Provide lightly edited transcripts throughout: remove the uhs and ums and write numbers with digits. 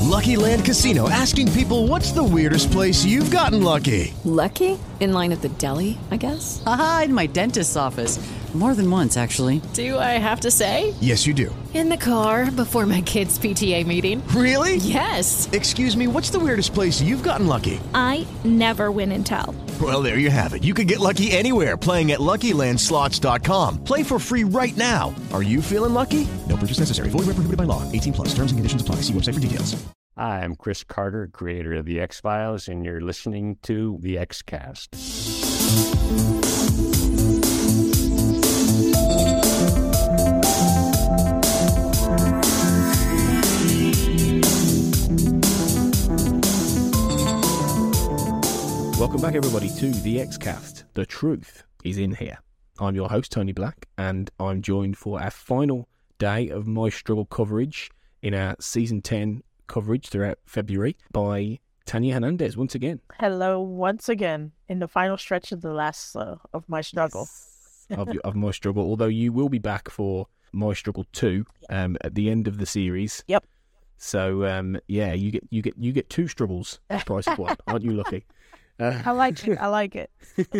Lucky Land Casino, asking people, what's the weirdest place you've gotten lucky? Lucky? In line at the deli, I guess? Aha, in my dentist's office. More than once, actually. Do I have to say? Yes, you do. In the car before my kids' PTA meeting. Really? Yes. Excuse me, what's the weirdest place you've gotten lucky? I never win and tell. Well, there you have it. You can get lucky anywhere, playing at LuckyLandSlots.com. Play for free right now. Are you feeling lucky? No purchase necessary. Void where prohibited by law. 18+. Terms and conditions apply. See website for details. Hi, I'm Chris Carter, creator of The X-Files, and you're listening to The X-Cast. Welcome back, everybody, to The X-Cast. The truth is in here. I'm your host, Tony Black, and I'm joined for our final day of My Struggle coverage in our Season 10 coverage throughout February by Tanya Hernandez once again. Hello once again in the final stretch of the last of My Struggle. of My Struggle, although you will be back for My Struggle 2 at the end of the series. Yep. So yeah, you get two struggles price of one. Aren't you lucky? I like it. I like it.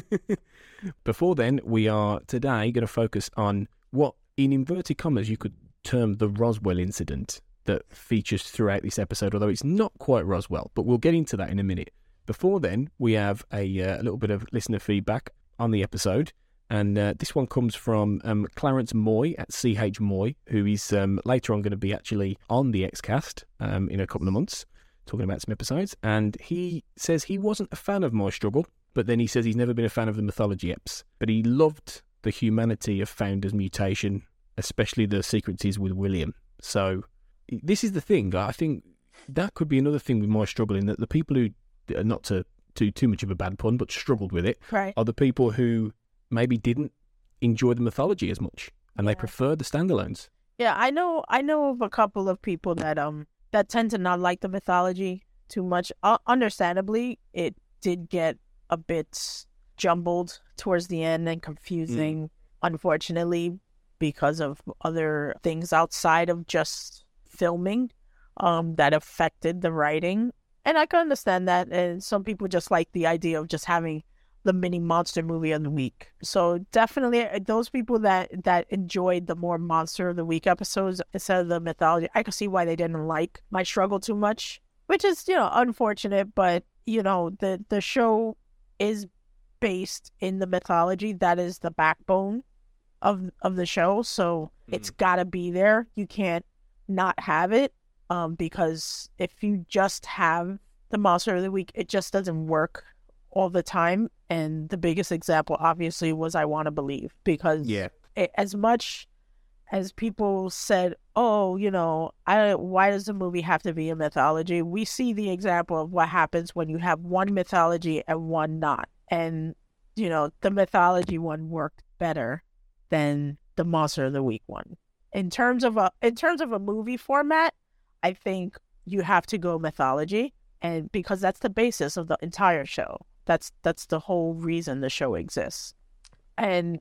Before then, we are today going to focus on what, in inverted commas, you could term the Roswell incident that features throughout this episode, although it's not quite Roswell, but we'll get into that in a minute. Before then, we have a little bit of listener feedback on the episode, and this one comes from Clarence Moy at CH Moy, who is later on going to be actually on the X-Cast in a couple of months, talking about some episodes, and he says he wasn't a fan of My Struggle, but then he says he's never been a fan of the mythology eps, but he loved the humanity of Founder's mutation, especially the sequences with William. So this is the thing. I think that could be another thing with My Struggle, in that the people who, not to do too much of a bad pun, but struggled with it, right, are the people who maybe didn't enjoy the mythology as much, and they prefer the standalones. Yeah, I know of a couple of people that that tend to not like the mythology too much. Understandably, it did get a bit jumbled towards the end and confusing, unfortunately, because of other things outside of just filming that affected the writing. And I can understand that. And some people just like the idea of just having the mini monster movie of the week. So definitely those people that enjoyed the more monster of the week episodes instead of the mythology, I can see why they didn't like My Struggle too much, which is, unfortunate. But, the show is based in the mythology. That is the backbone of the show. So it's got to be there. You can't not have it, because if you just have the monster of the week, it just doesn't work all the time. And the biggest example, obviously, was I Want to Believe, because as much as people said, oh, why does the movie have to be a mythology? We see the example of what happens when you have one mythology and one not. And, the mythology one worked better than the monster of the week one. In terms of a movie format, I think you have to go mythology, and because that's the basis of the entire show. That's the whole reason the show exists. And,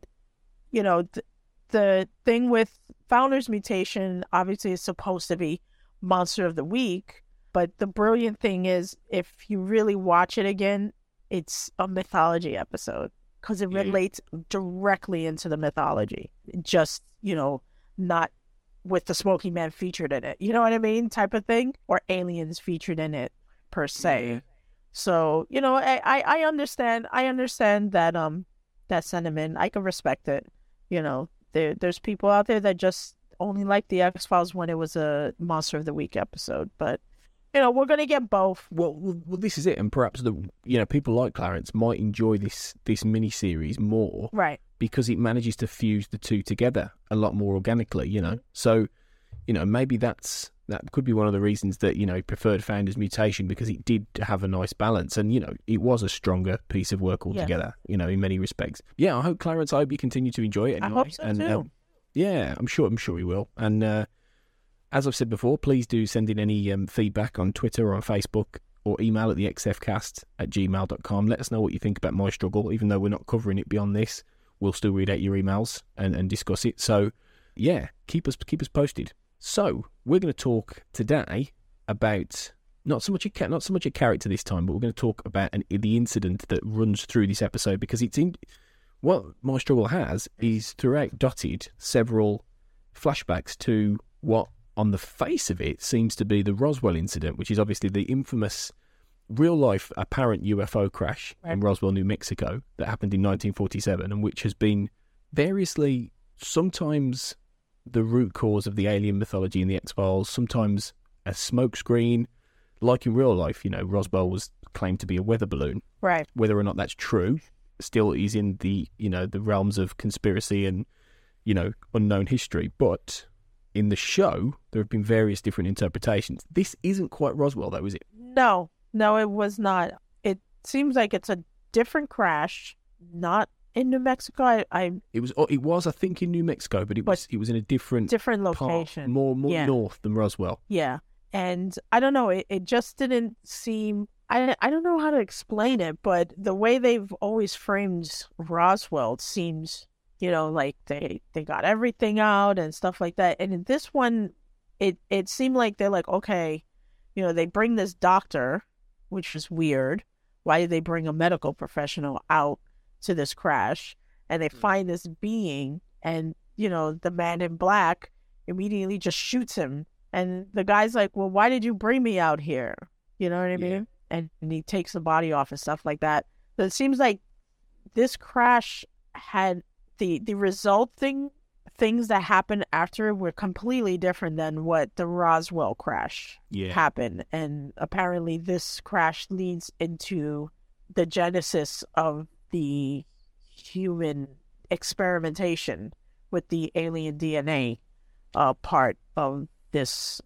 the thing with Founder's mutation, obviously, is supposed to be monster of the week. But the brilliant thing is, if you really watch it again, it's a mythology episode, because it relates directly into the mythology. Just, not with the Smoky Man featured in it. You know what I mean? Type of thing. Or aliens featured in it, per se. Yeah. So, I understand. I understand that that sentiment. I can respect it. There's people out there that just only like the X-Files when it was a Monster of the Week episode. But, we're going to get both. Well, this is it. And perhaps people like Clarence might enjoy this mini-series more. Right. Because it manages to fuse the two together a lot more organically, So, maybe that could be one of the reasons that, he preferred Founder's Mutation, because it did have a nice balance. And, it was a stronger piece of work altogether, in many respects. Yeah, I hope, Clarence, I hope you continue to enjoy it anyway. I hope so, too. Yeah, I'm sure he will. And as I've said before, please do send in any feedback on Twitter or on Facebook, or email at thexfcast@gmail.com. Let us know what you think about My Struggle. Even though we're not covering it beyond this, we'll still read out your emails and discuss it. So, yeah, keep us posted. So, we're going to talk today about not so much a character this time, but we're going to talk about the incident that runs through this episode, because what My Struggle has is throughout dotted several flashbacks to what, on the face of it, seems to be the Roswell incident, which is obviously the infamous real-life apparent UFO crash in Roswell, New Mexico, that happened in 1947, and which has been variously sometimes the root cause of the alien mythology in the X-Files, sometimes a smokescreen. Like in real life, Roswell was claimed to be a weather balloon. Right. Whether or not that's true still is in the, the realms of conspiracy and, unknown history. But in the show, there have been various different interpretations. This isn't quite Roswell, though, is it? No, it was not. It seems like it's a different crash, not in New Mexico. It was, I think, in New Mexico, but it was in a different location, part, more north than Roswell. Yeah. And I don't know, it just didn't seem, I don't know how to explain it, but the way they've always framed Roswell seems, like they got everything out and stuff like that. And in this one, it seemed like they're like, okay, they bring this doctor, which is weird. Why did they bring a medical professional out to this crash? And they find this being, and, the man in black immediately just shoots him. And the guy's like, well, why did you bring me out here? You know what I mean? And he takes the body off and stuff like that. So it seems like this crash had the resulting things that happened after were completely different than what the Roswell crash happened. And apparently this crash leads into the genesis of the human experimentation with the alien DNA part of this,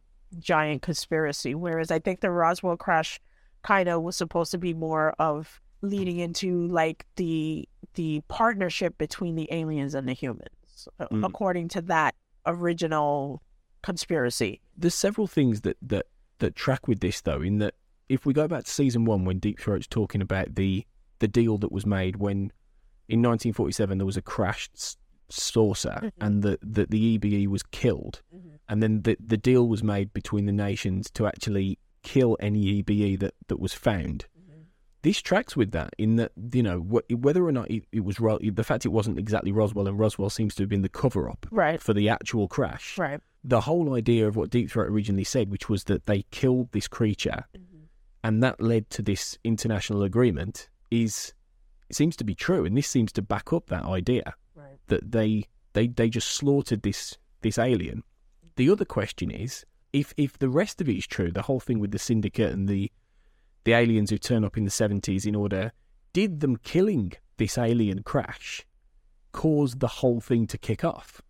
giant conspiracy. Whereas I think the Roswell crash kind of was supposed to be more of leading into like the partnership between the aliens and the humans, according to that original conspiracy. There's several things that track with this, though, in that if we go back to season 1, when Deep Throat's talking about the deal that was made when in 1947 there was a crashed saucer and the EBE was killed, and then the deal was made between the nations to actually kill any EBE that was found. This tracks with that in that, whether or not it was the fact it wasn't exactly Roswell, and Roswell seems to have been the cover-up for the actual crash. Right. The whole idea of what Deep Throat originally said, which was that they killed this creature, and that led to this international agreement, it seems to be true, and this seems to back up that idea. That they just slaughtered this alien. The other question is, if the rest of it is true, the whole thing with the syndicate and the aliens who turn up in the 70s did them killing this alien crash cause the whole thing to kick off?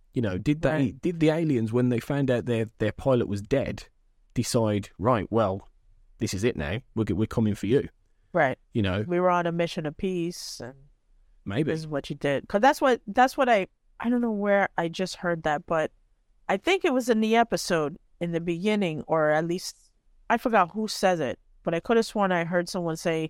Did the aliens, when they found out their pilot was dead, decide, right, well, this is it now, we're coming for you? Right. We were on a mission of peace, and maybe this is what you did. Because that's what I don't know where I just heard that, but I think it was in the episode in the beginning, or at least I forgot who says it, but I could have sworn I heard someone say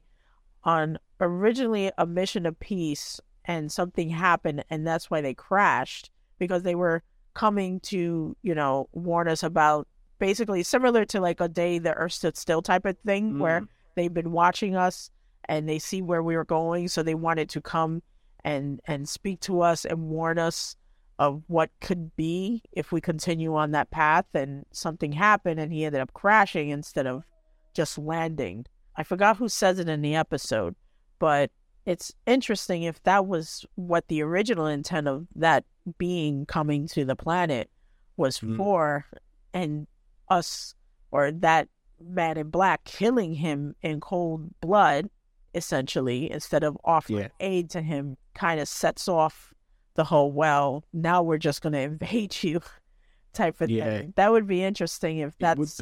on originally a mission of peace and something happened, and that's why they crashed, because they were coming to, warn us about, basically similar to like a day the Earth stood still type of thing, where they've been watching us and they see where we were going, so they wanted to come and speak to us and warn us of what could be if we continue on that path. And something happened and he ended up crashing instead of just landing. I forgot who says it in the episode, but it's interesting if that was what the original intent of that being coming to the planet was for, and us, or that man in black, killing him in cold blood, essentially, instead of offering aid to him, kind of sets off the whole, well, now we're just going to invade you type of thing. That would be interesting if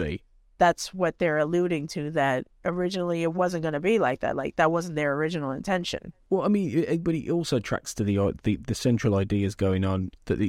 that's what they're alluding to, that originally it wasn't going to be like that. Like, that wasn't their original intention. Well, I mean, but it also tracks to the central ideas going on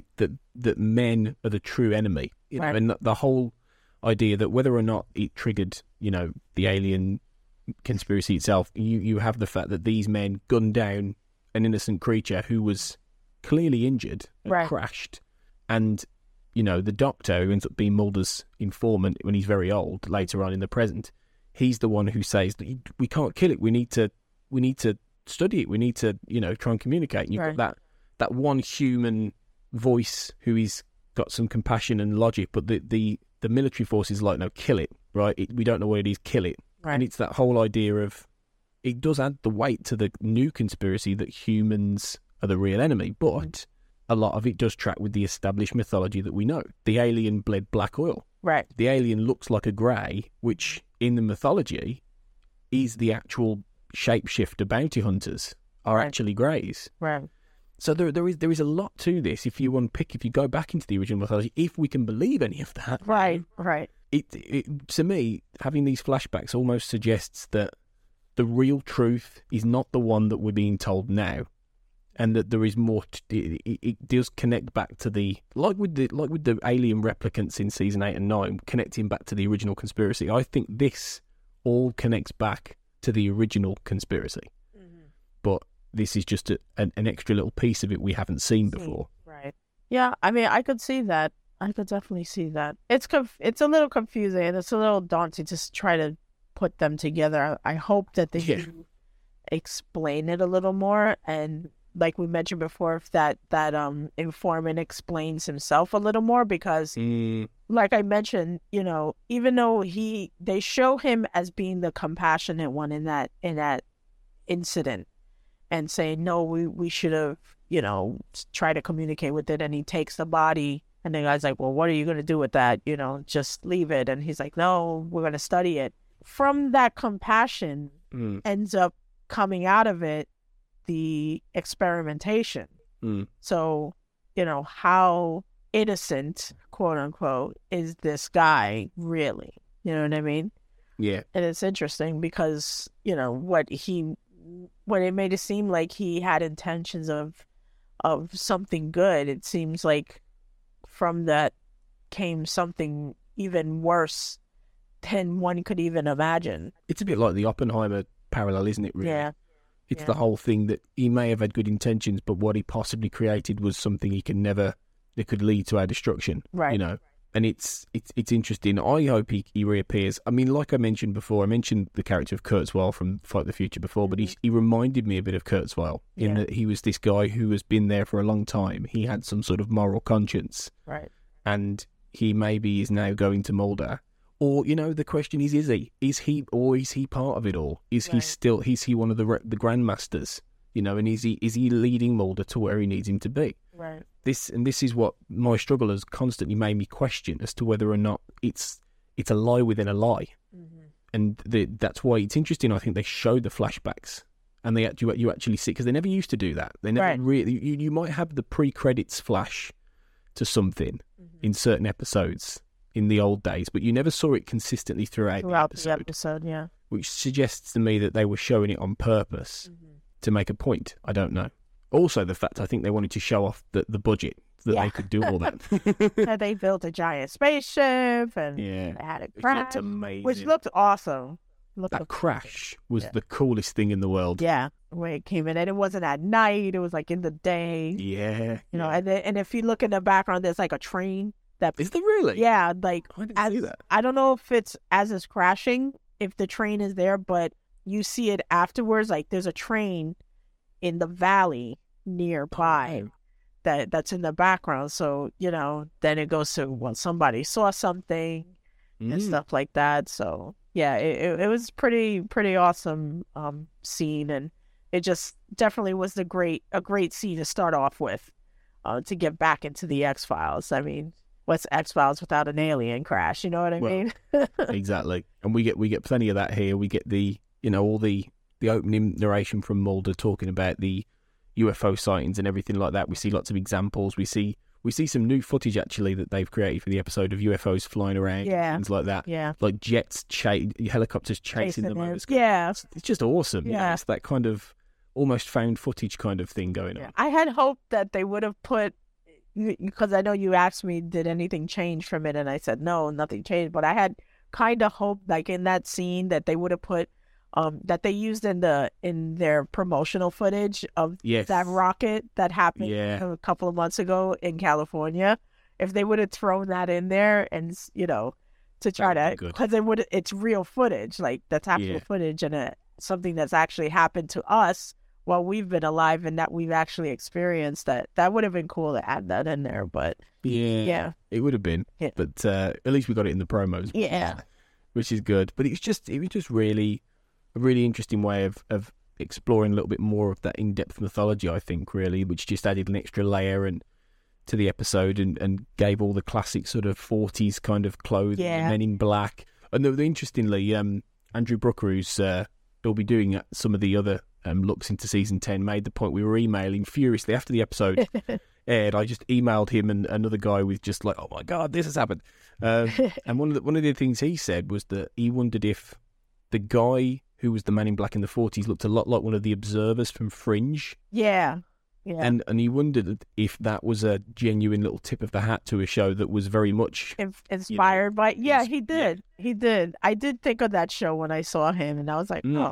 that men are the true enemy. And the whole idea that whether or not it triggered, the alien conspiracy itself, you have the fact that these men gunned down an innocent creature who was clearly injured and crashed, and you know, the Doctor, who ends up being Mulder's informant when he's very old, later on in the present, he's the one who says that we can't kill it. We need to study it. We need to, you know, try and communicate. And you've got that one human voice who is got some compassion and logic, but the military force is like, no, kill it, right? We don't know what it is, kill it. Right. And it's that whole idea of, it does add the weight to the new conspiracy that humans are the real enemy, but a lot of it does track with the established mythology that we know. The alien bled black oil. Right. The alien looks like a grey, which in the mythology is the actual shapeshifter bounty hunters are actually greys. Right. So there is a lot to this if you go back into the original mythology, if we can believe any of that. Right. It to me, having these flashbacks almost suggests that the real truth is not the one that we're being told now, and that there is more. It does connect back to the like with the alien replicants in season 8 and 9, connecting back to the original conspiracy. I think this all connects back to the original conspiracy, but this is just an extra little piece of it we haven't seen before. Right. Yeah. I mean, I could see that. I could definitely see that. It's a little confusing and it's a little daunting to try to put them together. I hope that they do explain it a little more, and like we mentioned before, if that informant explains himself a little more, because like I mentioned, you know, even though they show him as being the compassionate one in that incident and saying, no, we should have, you know, tried to communicate with it, and he takes the body. And the guy's like, well, what are you going to do with that? You know, just leave it. And he's like, no, we're going to study it. From that compassion ends up coming out of it the experimentation. So, you know, how innocent, quote unquote, is this guy really? You know what I mean? Yeah. And it's interesting because, you know, when it made it seem like he had intentions of something good, it seems like from that came something even worse than one could even imagine. It's a bit like the Oppenheimer parallel, isn't it, really? Yeah. It's the whole thing that he may have had good intentions, but what he possibly created was something that could lead to our destruction. Right. You know? And it's interesting. I hope he reappears. I mean, like I mentioned before, I mentioned the character of Kurzweil from Fight the Future before, but he reminded me a bit of Kurzweil in that he was this guy who has been there for a long time. He had some sort of moral conscience. Right. And he maybe is now going to Mulder. Or, you know, the question is he? Is he part of it all? Is he one of the grandmasters? You know, and is he leading Mulder to where he needs him to be? Right. This is what my struggle has constantly made me question as to whether or not it's a lie within a lie. And that's why it's interesting. I think they show the flashbacks, and you actually see, because they never used to do that. They never really. You might have the pre-credits flash to something in certain episodes in the old days, but you never saw it consistently throughout the episode. Yeah. Which suggests to me that they were showing it on purpose to make a point. I don't know. Also, the fact I think they wanted to show off the budget, that they could do all that. They built a giant spaceship, and they had a crash, looked amazing. which looked awesome. That crash was the coolest thing in the world. Yeah, when it came in, and it wasn't at night; it was like in the day. Yeah, you know, and if you look in the background, there's like a train. Is there really? Yeah, like I didn't see that. I don't know if it's as it's crashing, if the train is there, but you see it afterwards. Like there's a train in the valley nearby that's in the background. So, you know, then it goes to, well, somebody saw something and stuff like that. So yeah, it was pretty awesome scene, and it just definitely was a great scene to start off with, to get back into the X-Files. I mean, what's X-Files without an alien crash? You know what I mean? Exactly. And we get plenty of that here. We get the, you know, all the opening narration from Mulder talking about the UFO sightings and everything like that. We see lots of examples. We see some new footage actually that they've created for the episode of UFOs flying around, things like that. Yeah, like helicopters chasing them over. Yeah, it's just awesome. Yeah, it's that kind of almost found footage kind of thing going on. I had hoped that they would have put, because I know you asked me, did anything change from it, and I said no, nothing changed. But I had kind of hoped, like in that scene, that they would have put. That they used in their promotional footage of that rocket that happened a couple of months ago in California, if they would have thrown that in there and, to try to, because it's real footage, like that's actual footage and something that's actually happened to us while we've been alive and that we've actually experienced, that would have been cool to add that in there. But yeah, it would have been. Yeah. But at least we got it in the promos. Yeah, which is good. But it was just really a really interesting way of exploring a little bit more of that in-depth mythology, I think, really, which just added an extra layer to the episode and gave all the classic sort of 40s kind of clothes, Men in Black. And interestingly, Andrew Brooker, who's will be doing some of the other looks into season 10, made the point we were emailing furiously after the episode aired. I just emailed him and another guy with just like, oh my God, this has happened. And one of the things he said was that he wondered if the guy who was the Man in Black in the 40s looked a lot like one of the observers from Fringe. Yeah. And he wondered if that was a genuine little tip of the hat to a show that was very much inspired by. Yeah, he did. Yeah. He did. I did think of that show when I saw him, and I was like, oh,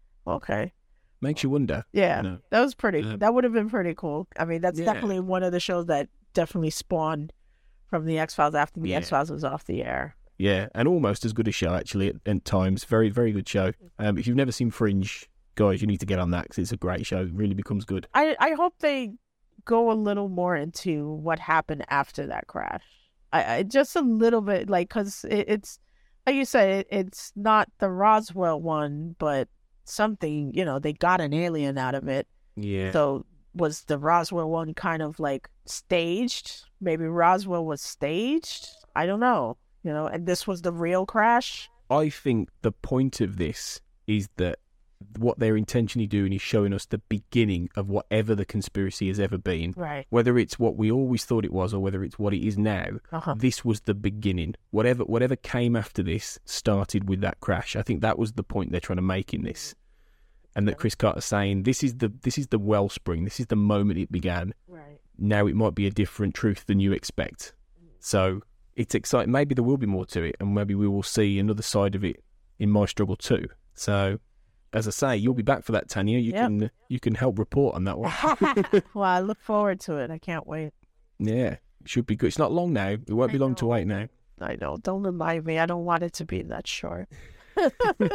okay. Makes you wonder. Yeah, that was pretty. That would have been pretty cool. I mean, that's definitely one of the shows that definitely spawned from the X-Files after the X-Files was off the air. Yeah, and almost as good a show actually at times. Very, very good show. If you've never seen Fringe, guys, you need to get on that because it's a great show. It really becomes good. I hope they go a little more into what happened after that crash. I just a little bit, like, because it's like you said, it's not the Roswell one, but something, they got an alien out of it. Yeah. So was the Roswell one kind of like staged? Maybe Roswell was staged? I don't know. And this was the real crash? I think the point of this is that what they're intentionally doing is showing us the beginning of whatever the conspiracy has ever been. Right. Whether it's what we always thought it was or whether it's what it is now, this was the beginning. Whatever came after this started with that crash. I think that was the point they're trying to make in this. And that Chris Carter's saying, this is the wellspring, this is the moment it began. Right. Now it might be a different truth than you expect. So it's exciting. Maybe there will be more to it, and maybe we will see another side of it in My Struggle 2. So, as I say, you'll be back for that, Tanya. You can help report on that one. Well, I look forward to it. I can't wait. Yeah, it should be good. It's not long now. It won't be long to wait now. I know. Don't remind me. I don't want it to be that short. I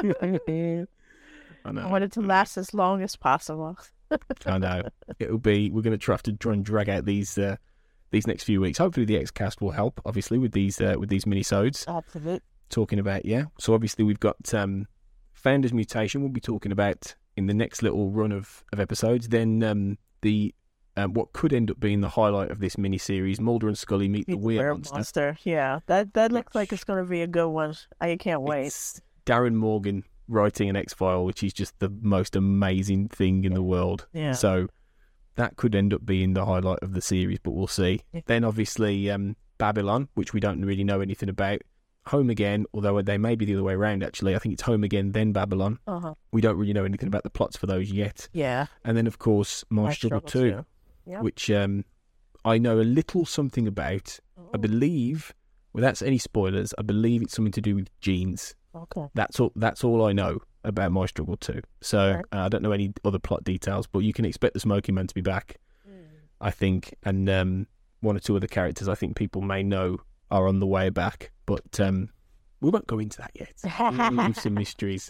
know. I want it to last as long as possible. I know. We're going to try and drag out these next few weeks. Hopefully the X-Cast will help, obviously, with these mini-sodes. Absolutely. Talking about, so obviously we've got Founders Mutation we'll be talking about in the next little run of episodes. Then the what could end up being the highlight of this mini-series, Mulder and Scully meet the Weird Monster. Yeah, that looks like it's going to be a good one. I can't wait. It's Darren Morgan writing an X-File, which is just the most amazing thing in the world. Yeah. So that could end up being the highlight of the series, but we'll see. Yeah. Then obviously Babylon, which we don't really know anything about. Home Again, although they may be the other way around, actually. I think it's Home Again, then Babylon. We don't really know anything about the plots for those yet. Yeah. And then, of course, My Struggle 2, which I know a little something about. I believe, without any spoilers, I believe it's something to do with genes. Okay. That's all I know about My Struggle 2. So I don't know any other plot details, but you can expect the Smoking Man to be back, I think. And one or two other characters I think people may know are on the way back. But we won't go into that yet. We'll leave some mysteries.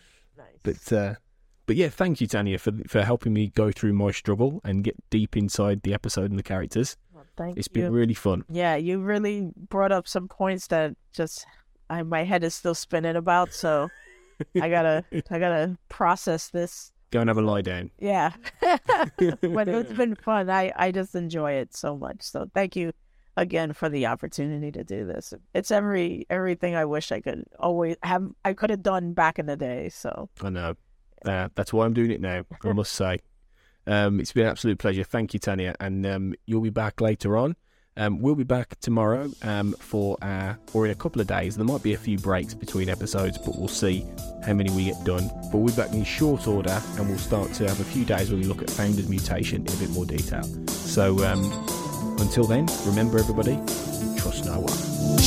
Nice. But yeah, thank you, Tanya, for helping me go through My Struggle and get deep inside the episode and the characters. Well, thank you. It's been really fun. Yeah, you really brought up some points that just my head is still spinning about. So I gotta process this. Go and have a lie down. Yeah, but it's been fun. I just enjoy it so much. So thank you again for the opportunity to do this. It's everything I wish I could always have. I could have done back in the day. So I know. That's why I'm doing it now, I must say. It's been an absolute pleasure. Thank you, Tanya. And you'll be back later on. We'll be back tomorrow or in a couple of days. There might be a few breaks between episodes, but we'll see how many we get done. But we'll be back in short order, and we'll start to have a few days where we look at Founders Mutation in a bit more detail. So until then, remember everybody, trust no one.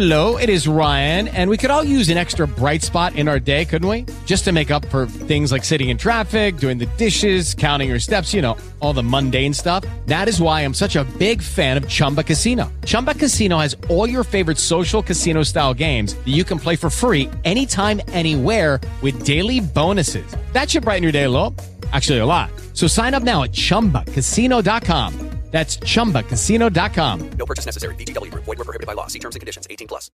Hello, it is Ryan, and we could all use an extra bright spot in our day, couldn't we? Just to make up for things like sitting in traffic, doing the dishes, counting your steps, all the mundane stuff. That is why I'm such a big fan of Chumba Casino. Chumba Casino has all your favorite social casino-style games that you can play for free anytime, anywhere with daily bonuses. That should brighten your day a little. Actually, a lot. So sign up now at ChumbaCasino.com. That's ChumbaCasino.com. No purchase necessary. VGW Group. Void where prohibited by law. See terms and conditions. 18+.